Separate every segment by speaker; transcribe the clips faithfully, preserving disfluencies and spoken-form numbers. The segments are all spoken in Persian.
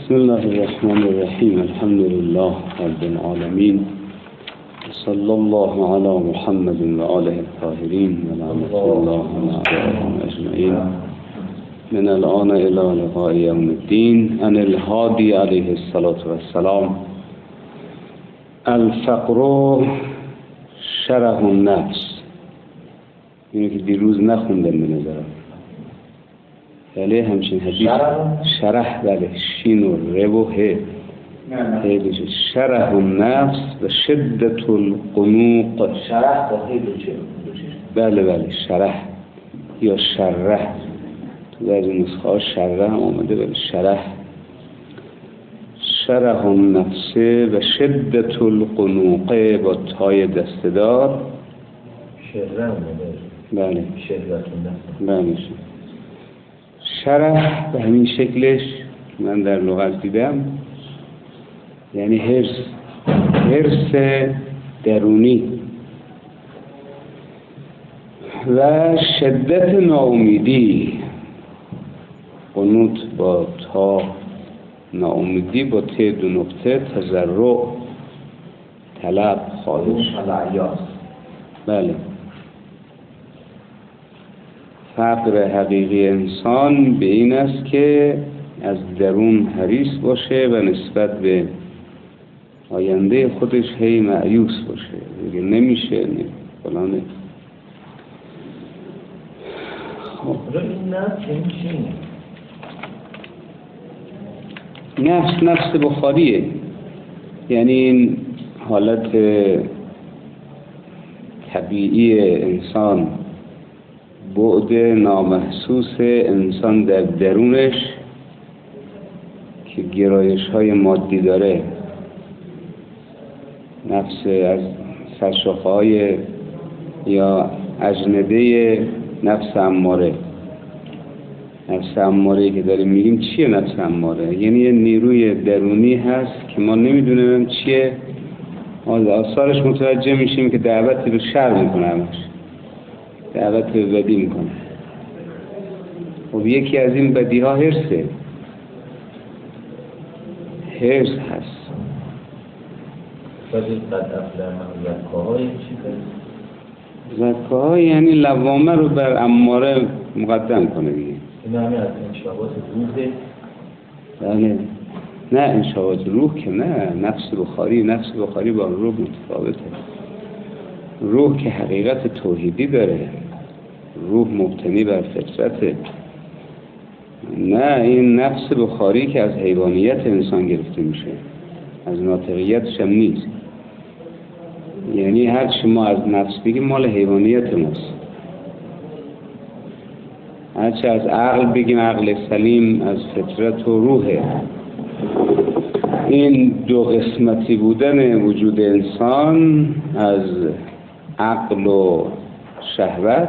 Speaker 1: بسم الله الرحمن الرحیم. الحمد لله رب العالمین، صلی الله علی محمد و آله الطاهرین و لعنة الله علیهم اجمعین. من الآن الی لقاء یوم الدین. ان الهادی علیه الصلاة والسلام. الفقر شرح النفس. اینو که دیروز نخوندم به نظرم، بله همچین حدیث شرح، بله شین و ر و ه بشه شرح النفس و شدت القنوق.
Speaker 2: شرح با ه بشه،
Speaker 1: بله بله شرح یا شرح، تو بعضی نسخه ها شرح آمده، بله شرح. شرح النفس و شدت القنوق با تای دستدار.
Speaker 2: شرح آمده،
Speaker 1: بله
Speaker 2: شدت النفس،
Speaker 1: بله. شرح به همین شکلش من در لغت دیدم، یعنی حرص، حرص درونی. و شدت ناامیدی، قنوت با تا، ناامیدی با ت دو نقطه، تضرع، طلب، خواهش. بله. فقر حقیقی انسان به این است که از درون حریص باشه و نسبت به آینده خودش هی مایوس باشه، دیگه نمیشه، نه فلانه.
Speaker 2: خب این نفس یعنی چی؟
Speaker 1: نفس نفس بخاریه، یعنی این حالت طبیعی انسان، بعد نامحسوس انسان در درونش که گرایش های مادی داره. نفس از سرشاخه های یا اجنبه نفس اماره. نفس اماره که داریم میگیم چیه نفس اماره؟ یعنی یه نیروی درونی هست که ما نمیدونیم چیه، از آثارش متوجه میشیم که دعوت به شر میکنه، همش دعوت به بدی میکنه. خب یکی از این بدی ها حرصه، حرص هست.
Speaker 2: ولی قد افلح من زکاها یعنی چی کنه؟
Speaker 1: زکاها یعنی لوامه رو بر اماره مقدم کنه دیگه.
Speaker 2: این همه از انشابات روحه؟
Speaker 1: بله. نه انشابات روح که نه، نفس بخاری، نفس بخاری با روح متفاوته. روح که حقیقت توحیدی داره، روح مبتنی بر فطرته. نه این نفس بخاری که از حیوانیت انسان گرفته میشه، از ناطقیتش هم نیست. یعنی هر چی ما از نفس بگیم مال حیوانیت ماست، هر چی از عقل بگیم عقل سلیم از فطرت و روحه. این دو قسمتی بودن وجود انسان از عقل و شهوت،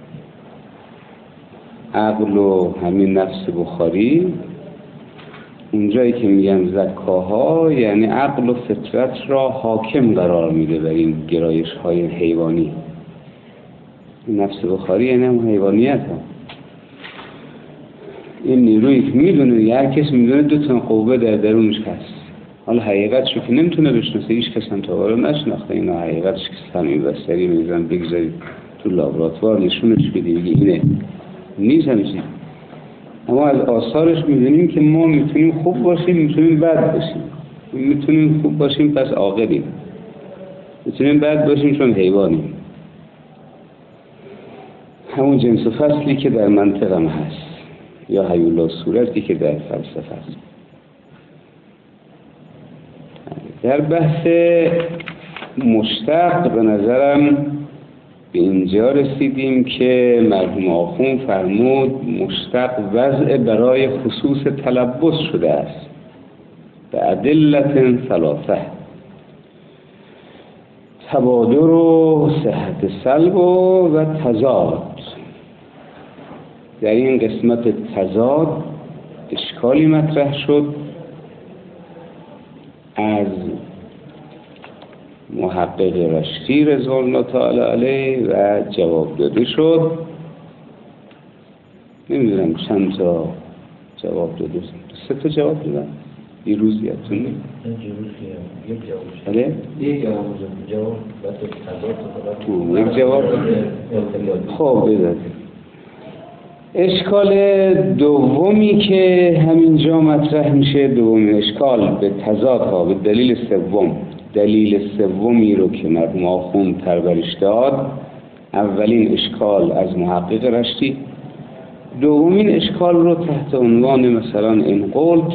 Speaker 1: عقل و همین نفس بخاری، اونجایی که میگن زکاها یعنی عقل و فطرت را حاکم قرار میده بر این گرایش های حیوانی. نفس بخاری یعنی هم حیوانیت ها. این نیرویی که میدونه، هر کس میدونه دو تا قوه در درونش هست. حالا حقیقتش رو که نمیتونه بشناسه، هیچ کس هم تا حالا نشناخته اینا. حقیقتش که سمی بستری میزن بگذارید تو لابراتوار نشونش بدی بگی اینه، نیست همیشه. اما از آثارش میدونیم که ما میتونیم خوب باشیم، میتونیم بد باشیم. میتونیم خوب باشیم پس عاقلیم، میتونیم بد باشیم چون حیوانیم. همون جنس و فصلی که در منطق هم هست، یا هیولا صورتی که در فلسفه هست. در بحث مشتق به نظرم به اینجا رسیدیم که مرحوم آخوند فرمود مشتق وضع برای خصوص تلبس شده است به ادلت ثلاثه: تبادر و صحت سلب و تضاد. در این قسمت تضاد اشکالی مطرح شد از محقق رشتی رضوان الله تعالی علیه و جواب داده شد. نمیدونم چند تا جواب داده، سه تا جواب دادن. دیروز یادتون
Speaker 2: این دیروز که یک جواب شد.
Speaker 1: بله؟
Speaker 2: یک جواب شد. جواب بعد تضاد
Speaker 1: یک جواب خب بذارید. اشکال دومی که همینجا مطرح میشه، دومین اشکال به تضاد ها، به دلیل سوم، دلیل سومی رو که مرحوم آخوند پرورش داد. اولین اشکال از محقق رشتی، دومین اشکال رو تحت عنوان مثلا این قلت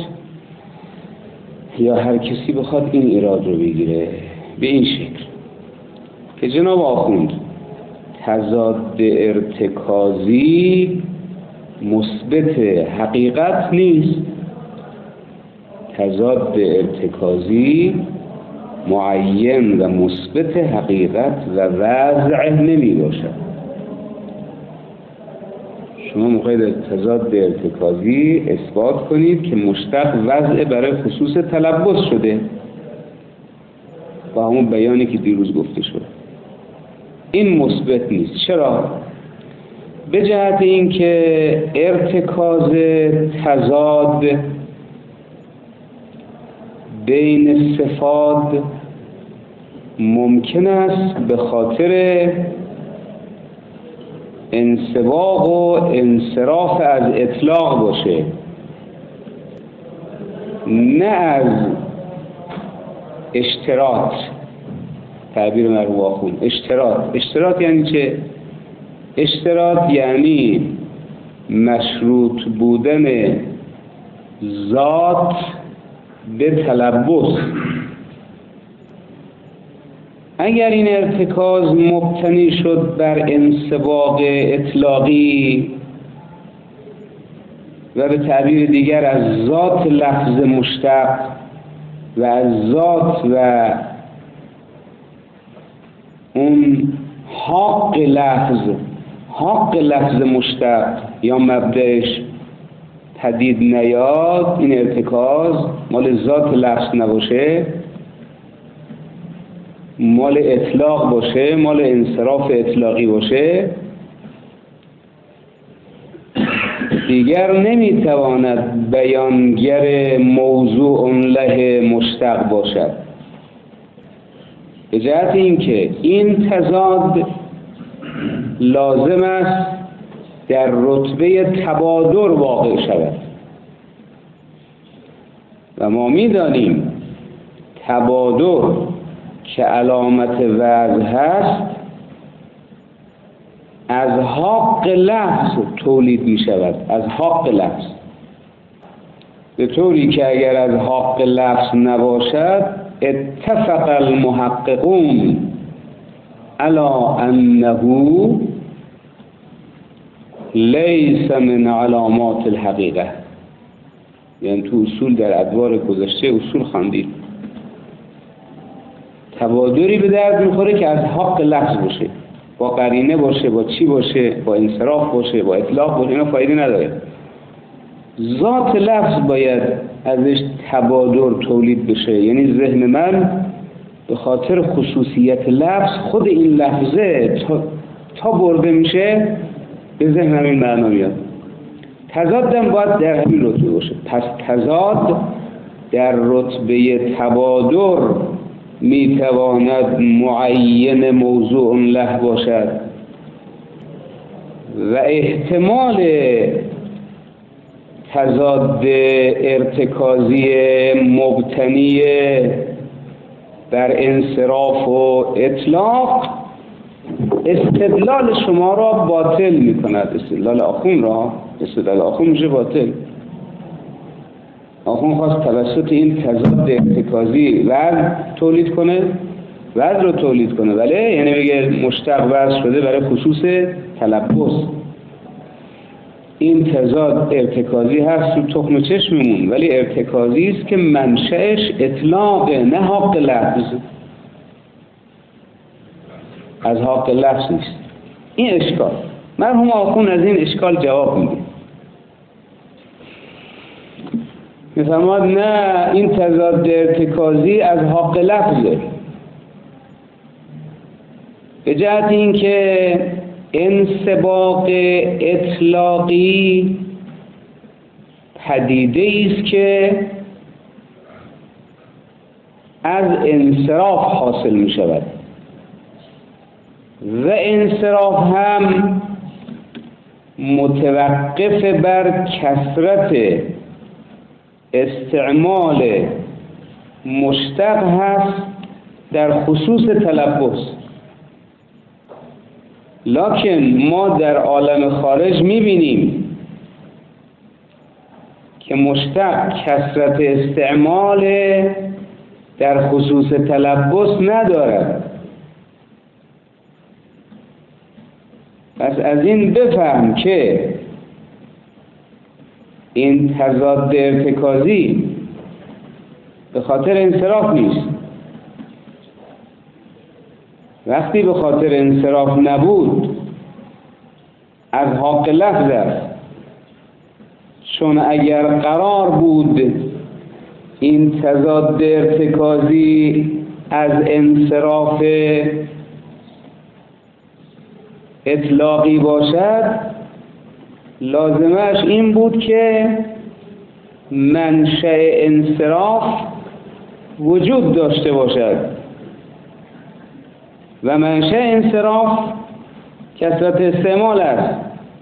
Speaker 1: یا هر کسی بخواد این ایراد رو بگیره به این شکل که جناب آخوند تضاد ارتکازی مثبت حقیقت نیست، تضاد ارتکازی معین و مثبت حقیقت و وضع نمی باشد. شما میخواید تضاد ارتکازی اثبات کنید که مشتق وضع برای خصوص تلبس شده با همون بیانی که دیروز گفته شد. این مثبت نیست. چرا؟ به جهت اینکه ارتکاز تضاد بین صفات ممکن است به خاطر انسباق و انصراف از اطلاق باشه، نه از اشتراط. تعبیر مرحوم آخوند اشتراط. اشتراط یعنی چه؟ اشتراط یعنی مشروط بودن ذات به تلبس. اگر این ارتکاز مبتنی شد بر انسباق اطلاقی و به تعبیر دیگر از ذات لفظ مشتق و از ذات و اون حق لفظ حق لفظ مشتق یا مبدأش پدید نیاد، این ارتکاز مال ذات لفظ نباشه، مال اطلاق باشه، مال انصراف اطلاقی باشه، دیگر نمیتواند بیانگر موضوع له مشتق باشد. به جهت اینکه این تضاد لازم است در رتبه تبادر واقع شود و ما می‌دانیم تبادر که علامت وضع هست از حق لفظ تولید می شود، از حق لفظ، به طوری که اگر از حق لفظ نباشد اتفق المحققون علی انه لیس من علامات الحقیقه. یعنی تو اصول در ادوار گذشته اصول خواندید تبادری به درد میخوره که از حق لفظ باشه، با قرینه باشه، با چی باشه، با انصراف باشه، با اطلاق باشه، اینا فایده نداره. ذات لفظ باید ازش تبادر تولید بشه. یعنی ذهن من به خاطر خصوصیت لفظ خود این لفظه تا, تا برده میشه به ذهن این معنا میاد. تضادم باید در همین رتبه باشه. پس تضاد در رتبه تبادر میتواند معین موضوع له باشد و احتمال تضاد ارتکازی مبتنی بر انصراف و اطلاق استدلال شما را باطل می کند. استدلال آخوند را استدلال آخوند میشه باطل. آخوند خواست توسط این تضاد ارتکازی وضع تولید کنه، وضع رو تولید کنه، ولی یعنی بگه مشتق وضع شده برای خصوص تلبس. این تضاد ارتکازی هست تو تخم چشممون، ولی ارتکازی است که منشأش اطلاق نه حق لفظ، از حق لفظ نیست. این اشکال مرحوم آخوند از این اشکال جواب میده، میفرماد نه این تضاد ارتکازی از حق لفظه، به جهت اینکه انسباق اطلاقی پدیده است که از انصراف حاصل می شود و انصراف هم متوقف بر کثرت استعمال مشتق هست در خصوص تلبس. لکن ما در عالم خارج می‌بینیم که مشتق کثرت استعمال در خصوص تلبس ندارد. پس از این بفهم که این تضاد ارتکازی به خاطر انصراف نیست. وقتی به خاطر انصراف نبود از حق لفظ است، چون اگر قرار بود این تضاد ارتکازی از انصراف اطلاقی باشد، لازمش این بود که منشأ انصراف وجود داشته باشد و منشأ انصراف کثرت استعمال است.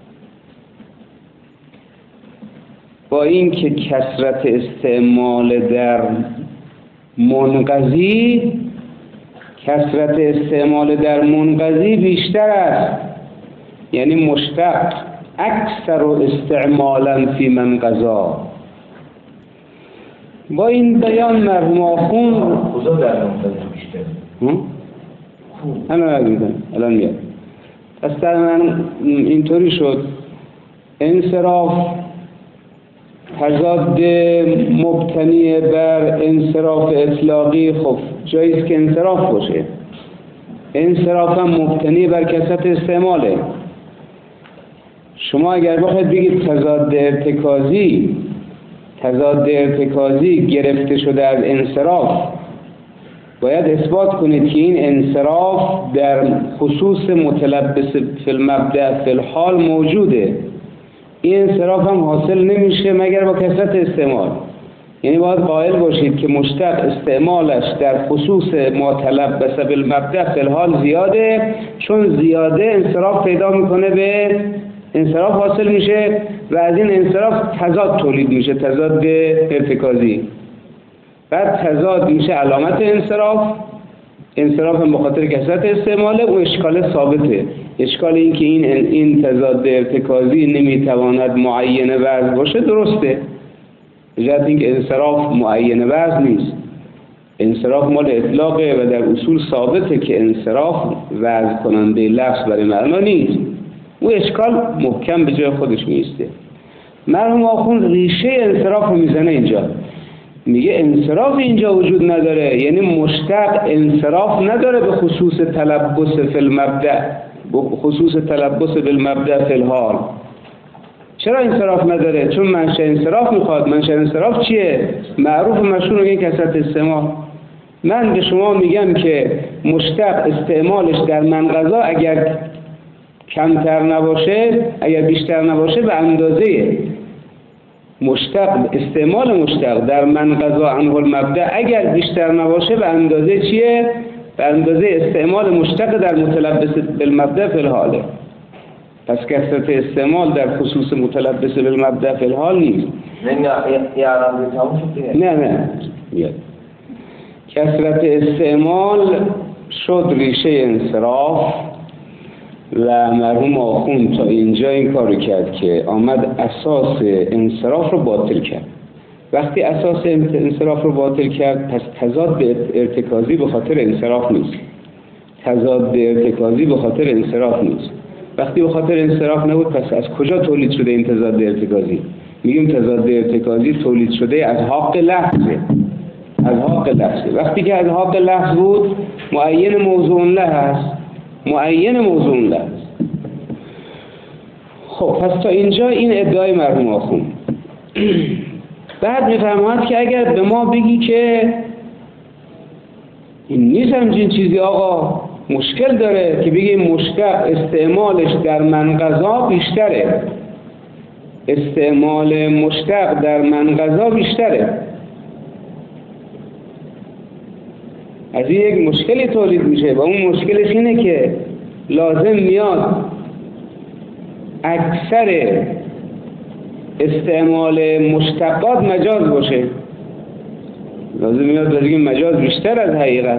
Speaker 1: با اینکه کثرت استعمال در منقضی کثرت استعمال در منقضی بیشتر است، یعنی مشتق اکثر استعمالا فی منقضا. با این بیان مرحوم آخوند
Speaker 2: کجا در منقضی بیشتر؟
Speaker 1: همه نگیدن الان میاد. پس در من اینطوری شد انصراف تضاد مبتنی بر انصراف اطلاقی، خب جاییست که انصراف باشه. انصراف هم مبتنی بر کثرت استعماله. شما اگر بخواید بگید تضاد ارتکازی تضاد ارتکازی گرفته شده از انصراف، باید اثبات کنید که این انصراف در خصوص متلبس فی المبدأ فی الحال موجوده. این انصراف هم حاصل نمیشه مگر با کثرت استعمال. یعنی باید قائل باشید که مشتق استعمالش در خصوص متلبس بالمبدأ فی الحال زیاده، چون زیاده انصراف پیدا میکنه، به انصراف حاصل میشه و از این انصراف تضاد تولید میشه، تضاد ارتکازی. بعد تضاد میشه علامت انصراف. انصراف هم بخاطر کثرت استعماله و اشکال ثابته. اشکال این که این این تضاد ارتکازی نمیتواند معین وضع باشه درسته، به جهت اینکه انصراف معین وضع نیست. انصراف مال اطلاقه و در اصول ثابته که انصراف وضع کننده لفظ برای معنا نیست. و اشکال محکم به جای خودش میسته. مرحوم آخوند ریشه انصراف رو میزنه اینجا، میگه انصراف اینجا وجود نداره، یعنی مشتق انصراف نداره به خصوص تلبس فی المبدأ، به خصوص تلبس بالمبدأ فی الحال. چرا انصراف نداره؟ چون منشأ انصراف میخواد. منشأ انصراف چیه؟ معروف و مشهور این کثرت استعمال. من به شما میگم که مشتق استعمالش در منقضا اگر کمتر نباشه، اگر بیشتر نباشه، به اندازه مشتق استعمال مشتق در منقضا عنه المبدأ اگر بیشتر نباشه به اندازه چیه؟ به اندازه استعمال مشتق در متلبس بالمبدأ فی الحاله. پس کثرت استعمال در خصوص متلبس بالمبدأ فی الحال نیست. نه نه بیاد. کثرت استعمال شد ریشه انصراف و مرحوم آخوند تا اینجا این کارو کرد که آمد اساس انصراف رو باطل کرد. وقتی اساس انصراف رو باطل کرد، پس تضاد ارتکازی به خاطر انصراف نیست. تضاد ارتکازی به خاطر انصراف نیست. وقتی به خاطر انصراف نبود، پس از کجا تولید شده این تضاد ارتکازی؟ میگیم تضاد ارتکازی تولید شده از حق لفظه. از حق لفظه. وقتی که از حق لفظ بود، معین موضوع له هست. معین موضوع له هست. خب پس تا اینجا این ادعای مرحوم آخوند. بعد میفرماید که اگر به ما بگی که این نیست همچین چیزی آقا، مشکل داره که بگی مشتق استعمالش در منقضا بیشتره، استعمال مشتق در منقضا بیشتره. از این یک مشکلی تولید میشه و اون مشکلش اینه که لازم میاد اکثر استعمال مشتقات مجاز باشه، لازم میاد بگیم مجاز بیشتر از حقیقت.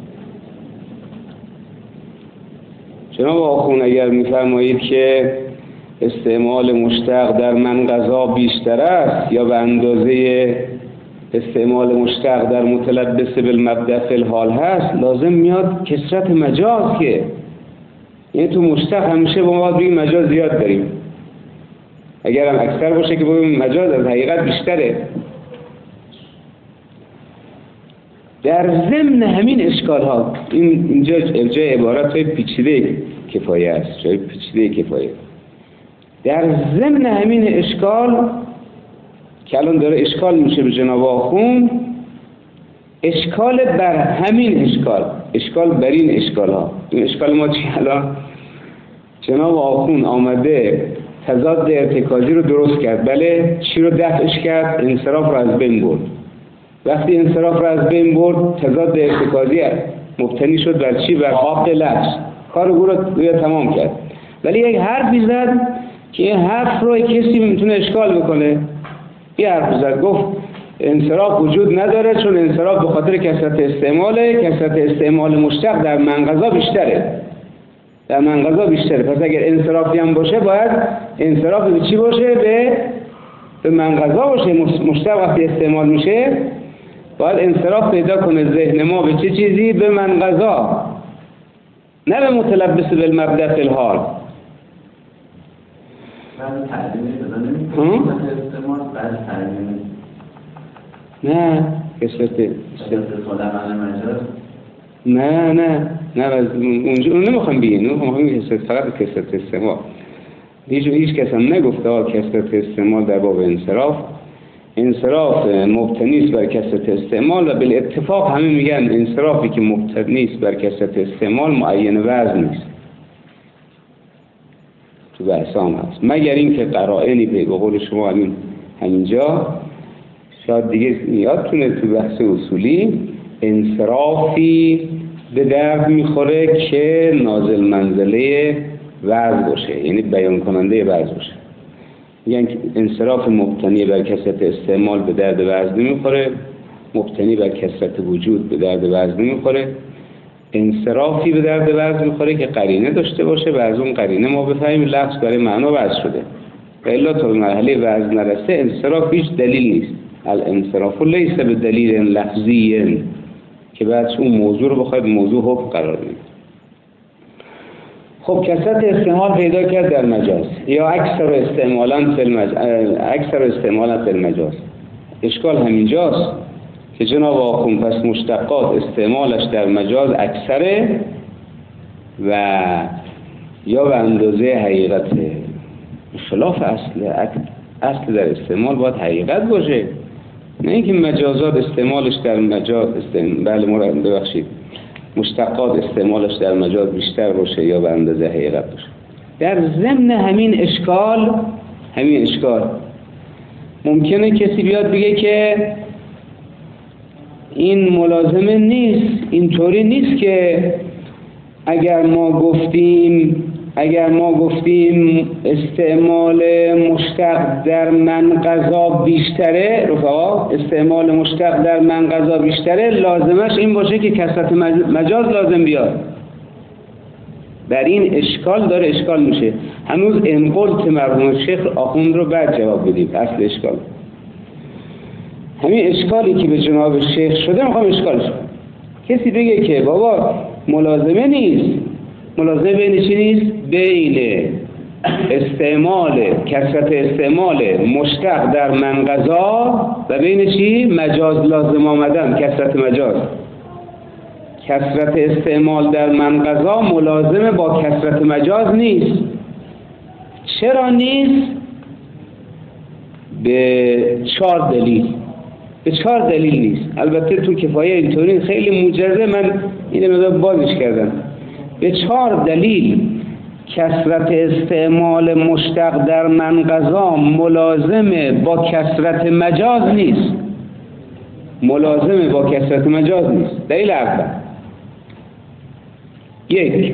Speaker 1: جناب آخوند اگر میفرمایید که استعمال مشتق در من غذا بیشتر است یا به اندازه استعمال مشتق در متلبس بالمبدأ فی الحال هست، لازم میاد کثرت مجاز، که یعنی تو مشتق همیشه با ما بگیم مجاز زیاد داریم، اگر هم اکثر باشه که بگیم مجاز از حقیقت بیشتره. در ضمن همین اشکال ها، این اینجا جای عبارت های پیچیده کفایه است، جای پیچیده کفایه. در ضمن همین اشکال که الان داره اشکال میشه به جناب آخوند، اشکال بر همین اشکال، اشکال بر این اشکال ها. این اشکال ما چی؟ الان جناب آخوند آمده تضاد ارتکازی رو درست کرد، بله، چی رو دفعش کرد؟ انصراف رو از بین برد. وقتی انصراف رو از بین برد، تضاد ارتکازی مبتنی شد بر چی؟ بر حق لفظ. کار رو رو تمام کرد. ولی یک حرفی زد که این حرف رو کسی میتونه اشکال بکنه. این حرف زد، گفت انصراف وجود نداره چون انصراف به خاطر کثرت استعماله، کثرت استعمال مشتق در منقضا بیشتره، در منقضا بیشتره. پس اگر انصرافی هم باشه باید انصراف به چی باشه؟ به به منقضا باشه. مشتق وقتی استعمال میشه باید انصراف پیدا کنه ذهن ما به چه چیزی؟ به منقضا، نه به متلبس بالمبدأ فی الحال.
Speaker 2: بعد تعلیمی صدا نمی کنه استعمال، بعد تعلیمی
Speaker 1: نه کسرت نه نه نه از اونجا اون نمیخوام بگیم، نمیخوام کسرت، فقط کسرت استعمال. هیچ هیچ کس هم نگفته ها کسرت استعمال در باب انصراف. انصراف مبتنی است بر کسرت استعمال و بالاتفاق همه میگن انصرافی که مبتنی است بر کسرت استعمال معین وزن نیست. تو بحثام هست، مگر اینکه قرائنی به قول شما همین همینجا شاید دیگه یادتونه تو بحث اصولی انصرافی به درد میخوره که نازل منزله وزن باشه، یعنی بیان کننده وزن باشه. یعنی انصراف مبتنی بر کثرت استعمال به درد وزن نمیخوره، مبتنی بر کثرت وجود به درد وزن نمیخوره. انصرافی به درد وزن میخوره که قرینه داشته باشه و از اون قرینه ما بفهمیم لفظ برای معنا وضع شده. و الا تا به مرحله وزن نرسه انصراف هیچ دلیل نیست. الانصراف لیس به دلیل لفظی که بعد اون موضوع رو بخواید موضوع حکم قرار بدید. خب کثرت استعمال پیدا کرد در مجاز یا اکثر استعمالا فی المجاز، اکثر استعمالا فی المجاز. اشکال همینجاست که جناب آخوند پس مشتقات استعمالش در مجاز اکثره و یا به اندازه حقیقته، خلاف اصل. اصل در استعمال باید حقیقت باشه، نه اینکه مجازات استعمالش در مجاز استعمال بله مراد ببخشید مشتقات استعمالش در مجاز بیشتر باشه یا به اندازه حقیقت باشه. در ضمن همین اشکال همین اشکال ممکنه کسی بیاد بگه که این ملازمه نیست، اینطوری نیست که اگر ما گفتیم اگر ما گفتیم استعمال مشتق در منقضا بیشتره، رفقا استعمال مشتق در منقضا بیشتره، لازمش این باشه که کثرت مجاز لازم بیاد. بر این اشکال داره اشکال میشه. هنوز انقلت مرحوم شیخ آخوند رو بعد جواب بدیم. اصل اشکال همین اشکالی که به جناب شیخ شده میخوام اشکالش کنم. کسی بگه که بابا ملازمه نیست، ملازمه بین چی نیست؟ بین استعمال کثرت استعمال مشتق در منقضا و بین چی؟ مجاز لازم آمدن، کثرت مجاز. کثرت استعمال در منقضا ملازم با کثرت مجاز نیست. چرا نیست؟ به چهار دلیل. به چهار دلیل نیست. البته تو کفایه اینطوری خیلی موجزه، من اینو مقدار بازش کردم. به چهار دلیل کثرت استعمال مشتق در منقضا ملازم با کثرت مجاز نیست. ملازم با کثرت مجاز نیست. دلیل اول یک،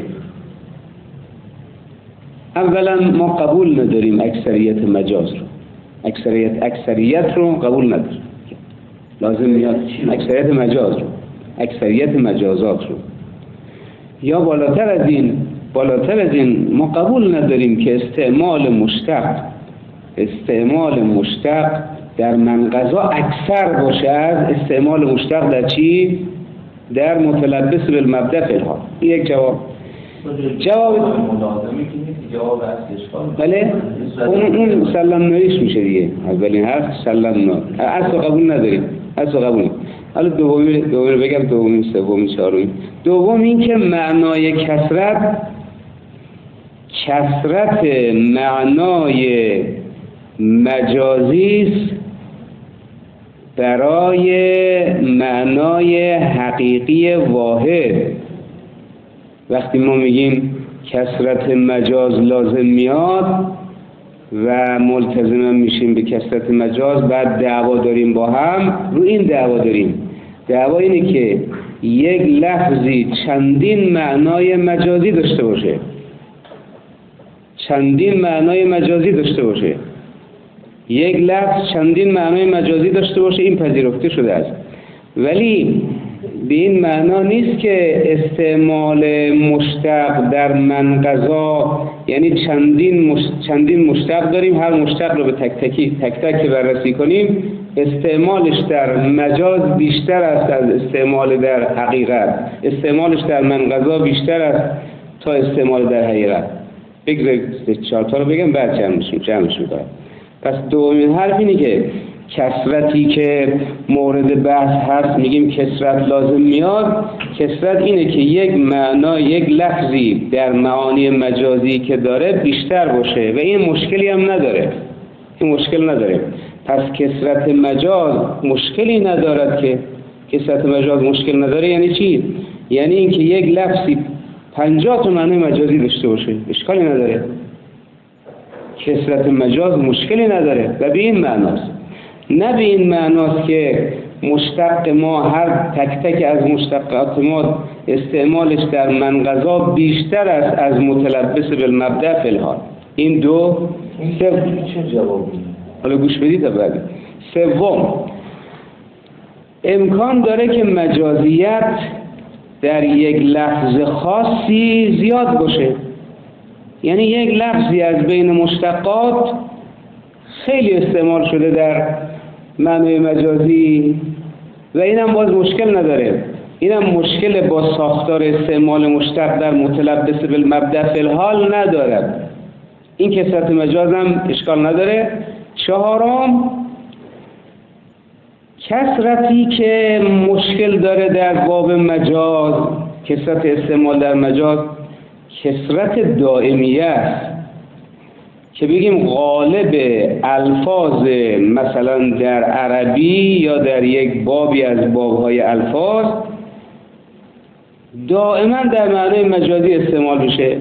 Speaker 1: اولا ما قبول نداریم اکثریت مجاز رو، اکثریت اکثریت رو قبول نداریم، لازم میاد اکثریت مجاز رو، اکثریت مجازات رو. یا بالاتر از این بالاتر از این ما قبول نداریم که استعمال مشتق استعمال مشتق در منقضا اکثر باشه از استعمال مشتق در چی؟ در متلبس بالمبدأ فی الحال. یک جواب. جواب
Speaker 2: ملازمه که نیست، جواب از اشکال.
Speaker 1: بله اون اون سلام نویش میشه دیگه. اولین حرف سلام نو. اصلا قبول نداریم. اصلا قبول نداریم. حالا دومی دومی بگم، دومی سومی چهارمی. دوم این که معنای کثرت کثرت معنای مجازی است برای معنای حقیقی واحد. وقتی ما میگیم کثرت مجاز لازم میاد و ملتزم میشیم به کثرت مجاز، بعد دعوا داریم با هم، رو این دعوا داریم. دعوا اینه که یک لفظی چندین معنای مجازی داشته باشه، چندین معنای مجازی داشته باشه، یک لفظ چندین معنای مجازی داشته باشه، این پذیرفته شده است. ولی به این معنا نیست که استعمال مشتق در منقضا یعنی چندین مش... چندین مشتق داریم، هر مشتق رو به تک تکی تک تک بررسی کنیم، استعمالش در مجاز بیشتر است از استعمال در حقیقت، استعمالش در منقضا بیشتر است تا استعمال در حقیقت. بگذارید چهار تا رو بگم بعد جمعش جمعش می‌کنم. پس دومین حرف اینه که کثرتی که مورد بحث هست، میگیم کثرت لازم میاد. کثرت اینه که یک معنا، یک لفظی در معانی مجازی که داره بیشتر باشه و این مشکلی هم نداره، این مشکل نداره. پس کثرت مجاز مشکلی ندارد. که کثرت مجاز مشکل نداره یعنی چی؟ یعنی اینکه یک لفظی پنجاه تا معنی مجازی داشته باشه اشکالی نداره. کثرت مجاز مشکلی نداره و به این معناست، نه به این معناست که مشتق ما هر تک تک از مشتقات ما استعمالش در منقضا بیشتر است از متلبس بالمبدأ فی الحال. این دو
Speaker 2: چه جوابی؟
Speaker 1: حالا گوش بدید تا بعد. سوم، امکان داره که مجازیت در یک لفظ خاصی زیاد باشه، یعنی یک لفظی از بین مشتقات خیلی استعمال شده در معنای مجازی و اینم باز مشکل نداره، اینم مشکل با ساختار استعمال مشتق در متلبس بالمبدأ فی الحال ندارد. این کثرت مجاز هم اشکال نداره. چهارم، کثرتی که مشکل داره در باب مجاز، کثرت استعمال در مجاز کثرت دائمیه است که بگیم غالب الفاظ مثلا در عربی یا در یک بابی از بابهای الفاظ دائما در معنای مجازی استعمال بشه.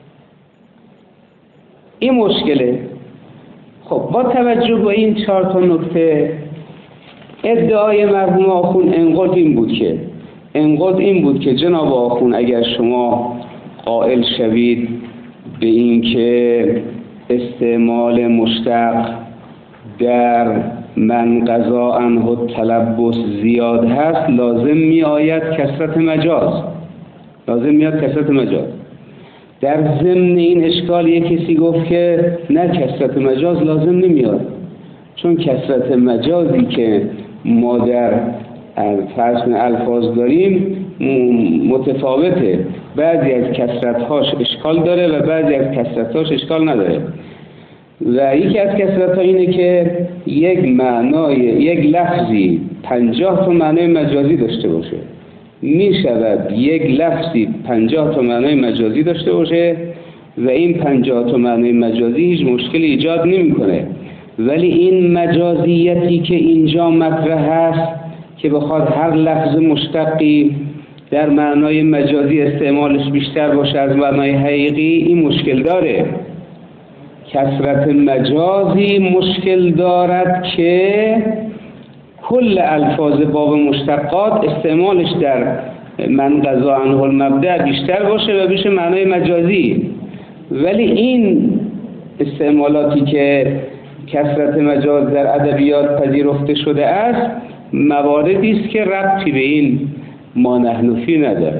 Speaker 1: این مشکله. خب با توجه به این چهار تا نکته، ادعای مرحوم آخوند انقدر این بود که انقدر این بود که جناب آخوند اگر شما قائل شوید به این که استعمال مشتق در منقضا عنه تلبس زیاد هست، لازم می آید کثرت مجاز، لازم میاد کثرت مجاز. در ضمن این اشکال یک کسی گفت که نه، کثرت مجاز لازم نمیاد، چون کثرت مجازی که ما در فرض الفاظ داریم متفاوته، بعضی از کثرت‌هاش اشکال داره و بعضی از کثرت‌هاش اشکال نداره. و یکی از کثرت‌ها اینه که یک معنای یک لفظی پنجاه تا معنای مجازی داشته باشه. می شود یک لفظی پنجاه تا معنای مجازی داشته باشه و این پنجاه تا معنای مجازی هیچ مشکلی ایجاد نمی‌کنه، ولی این مجازیتی که اینجا مطرح هست که بخواد هر لفظ مشتقی در معنای مجازی استعمالش بیشتر باشه از معنای حقیقی، این مشکل داره. کثرت مجازی مشکل دارد که کل الفاظ باب مشتقات استعمالش در من قضا عنه المبدأ بیشتر باشه و بشه معنای مجازی. ولی این استعمالاتی که کثرت مجاز در ادبیات پذیرفته شده است مواردی است که ربطی به این ما نحن فی نداره.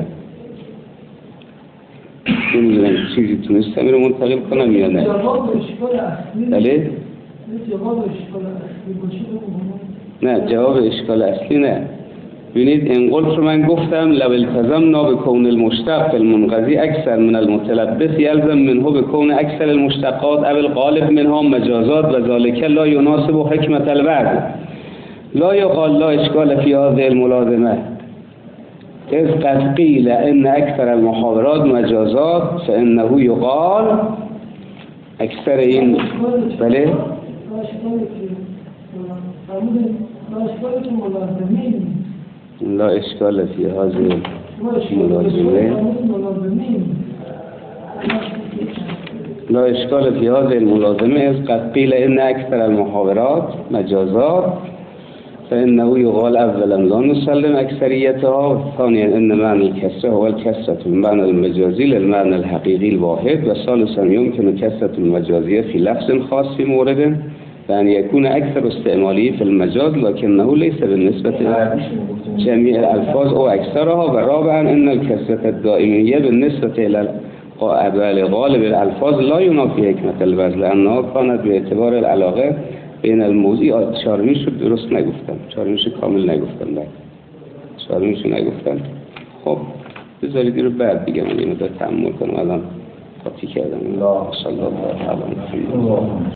Speaker 1: نمیدونم چیزی تونستم این رو منتقل کنم یا نه. بله؟ نه جواب اشکال اصلی نه. ببینید این قلت رو من گفتم لو التزمنا بکون المشتق المنقضی اکثر من المتلبس یلزم منه بکون اکثر المشتقات او الغالب منها مجازات و ذالک لا یناسب حکمت الوضع لا یقال لا اشکال فی هذه الملازمه اذ قد قیل ان اکثر المحاورات مجازات فانه یقال اکثر این بله لا اشکال فی هذه الملازمه لا اشکال فی هذه الملازمه اذ قد قیل ان اکثر المحاورات مجازات فانه یقال اولا لا نسلم اکثریتها ثانیا ان معنی الكسره هو الكسره المعنى المجازی للمعنى الحقیقی الواحد و ثالثا يمكن كسره المجازیه فی لفظ خاص في مورد فان يكون اكثر استعماله في المجاز لكنه ليس بالنسبه جميع الالفاظ او اکثرها و رابعا ان الكسره الدائميه بالنسبه الى غالب الالفاظ لا ينافي حکمت الوضع لانها كانت باعتبار العلاقه بین الموضوع. چهارمیشو درست نگفتم، چهارمیشو کامل نگفتم، نه چهارمیشو نگفتم. خب بذارید این رو بعد دیگه من اینو دا تأمل کنم. الان قاطی کردم. الله صلی الله علیه و سلم.